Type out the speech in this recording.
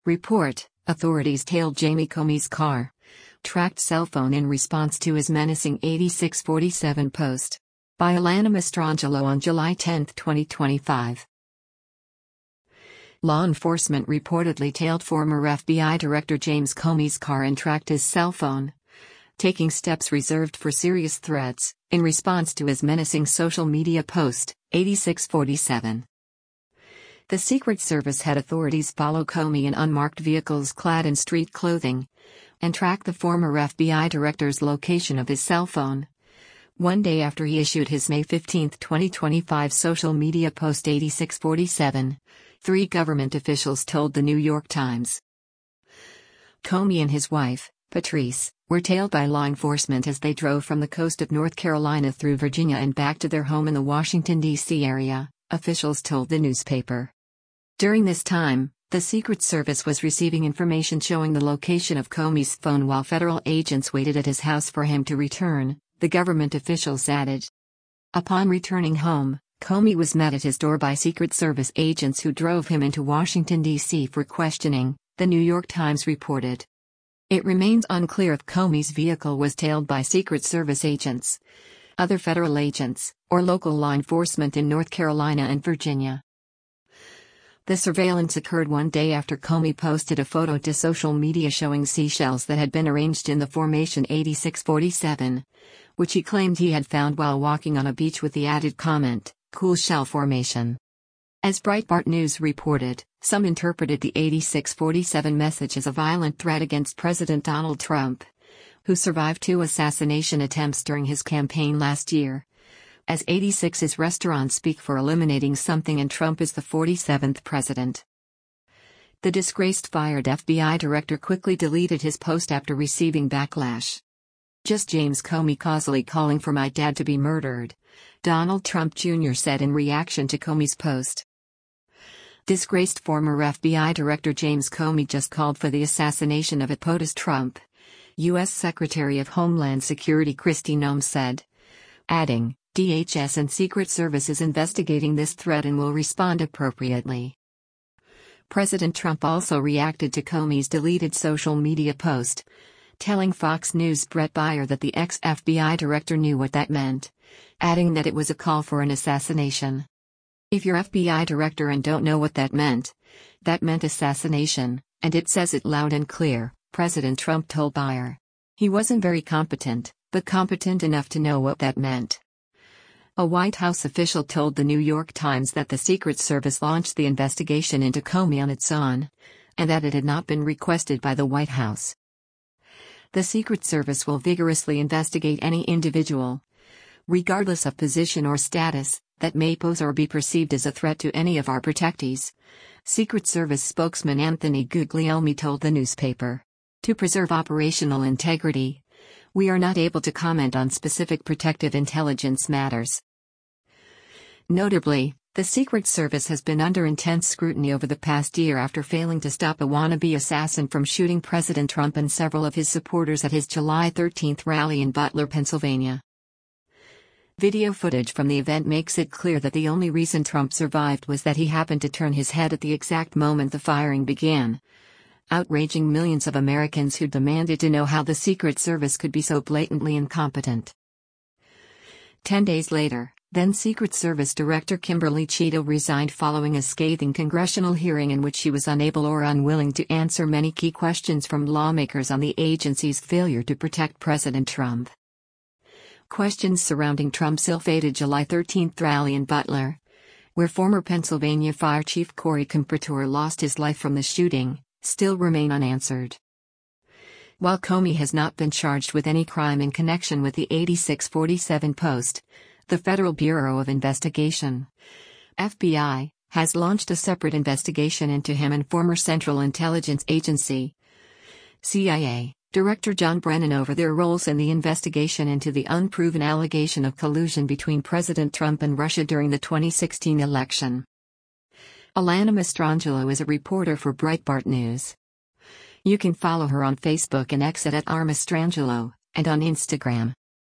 Report: authorities tailed Jamie Comey's car. Tracked cell phone in response to his menacing 8647 post. By Alana Mastrangelo on July 10, 2025. Law enforcement reportedly tailed former FBI Director James Comey's car and tracked his cell phone, taking steps reserved for serious threats, in response to his menacing social media post, 8647. The Secret Service had authorities follow Comey in unmarked vehicles clad in street clothing, and track the former FBI director's location of his cell phone. One day after he issued his May 15, 2025 social media post 8647, three government officials told the New York Times. Comey and his wife, Patrice, were tailed by law enforcement as they drove from the coast of North Carolina through Virginia and back to their home in the Washington, D.C. area, officials told the newspaper. During this time, the Secret Service was receiving information showing the location of Comey's phone while federal agents waited at his house for him to return, the government officials added. Upon returning home, Comey was met at his door by Secret Service agents who drove him into Washington, D.C. for questioning, the New York Times reported. It remains unclear if Comey's vehicle was tailed by Secret Service agents, other federal agents, or local law enforcement in North Carolina and Virginia. The surveillance occurred one day after Comey posted a photo to social media showing seashells that had been arranged in the formation 8647, which he claimed he had found while walking on a beach with the added comment, "Cool shell formation." As Breitbart News reported, some interpreted the 8647 message as a violent threat against President Donald Trump, who survived two assassination attempts during his campaign last year. As 86's restaurant speak for eliminating something and Trump is the 47th president. The disgraced fired FBI director quickly deleted his post after receiving backlash. Just James Comey causally calling for my dad to be murdered, Donald Trump Jr. said in reaction to Comey's post. Disgraced former FBI Director James Comey just called for the assassination of a POTUS Trump, U.S. Secretary of Homeland Security Kristi Noem said, adding, DHS and Secret Service is investigating this threat and will respond appropriately. President Trump also reacted to Comey's deleted social media post, telling Fox News' Bret Baier that the ex-FBI director knew what that meant, adding that it was a call for an assassination. If you're FBI director and don't know what that meant assassination, and it says it loud and clear, President Trump told Baier. He wasn't very competent, but competent enough to know what that meant. A White House official told the New York Times that the Secret Service launched the investigation into Comey on its own, and that it had not been requested by the White House. The Secret Service will vigorously investigate any individual, regardless of position or status, that may pose or be perceived as a threat to any of our protectees, Secret Service spokesman Anthony Guglielmi told the newspaper. To preserve operational integrity, we are not able to comment on specific protective intelligence matters. Notably, the Secret Service has been under intense scrutiny over the past year after failing to stop a wannabe assassin from shooting President Trump and several of his supporters at his July 13 rally in Butler, Pennsylvania. Video footage from the event makes it clear that the only reason Trump survived was that he happened to turn his head at the exact moment the firing began, outraging millions of Americans who demanded to know how the Secret Service could be so blatantly incompetent. 10 days later, then Secret Service Director Kimberly Cheeto resigned following a scathing congressional hearing in which she was unable or unwilling to answer many key questions from lawmakers on the agency's failure to protect President Trump. Questions surrounding Trump's ill-fated July 13 rally in Butler, where former Pennsylvania Fire Chief Corey Comprator lost his life from the shooting, still remain unanswered. While Comey has not been charged with any crime in connection with the 8647 post, the Federal Bureau of Investigation, FBI, has launched a separate investigation into him and former Central Intelligence Agency, CIA, Director John Brennan over their roles in the investigation into the unproven allegation of collusion between President Trump and Russia during the 2016 election. Alana Mastrangelo is a reporter for Breitbart News. You can follow her on Facebook and X at @rmastrangelo, and on Instagram.